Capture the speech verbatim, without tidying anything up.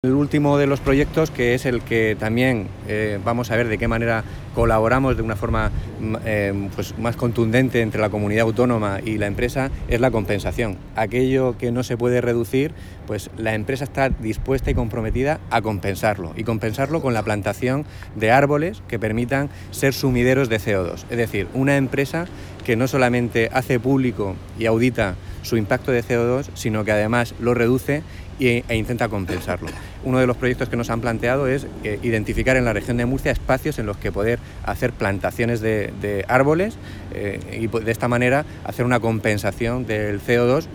El último de los proyectos, que es el que también eh, vamos a ver de qué manera colaboramos de una forma eh, pues más contundente entre la comunidad autónoma y la empresa, es la compensación. Aquello que no se puede reducir, pues la empresa está dispuesta y comprometida a compensarlo, y compensarlo con la plantación de árboles que permitan ser sumideros de C O dos. Es decir, una empresa que no solamente hace público y audita su impacto de C O dos, sino que además lo reduce e intenta compensarlo. Uno de los proyectos que nos han planteado es eh, identificar en la región de Murcia espacios en los que poder hacer plantaciones de, de árboles eh, y de esta manera hacer una compensación del C O dos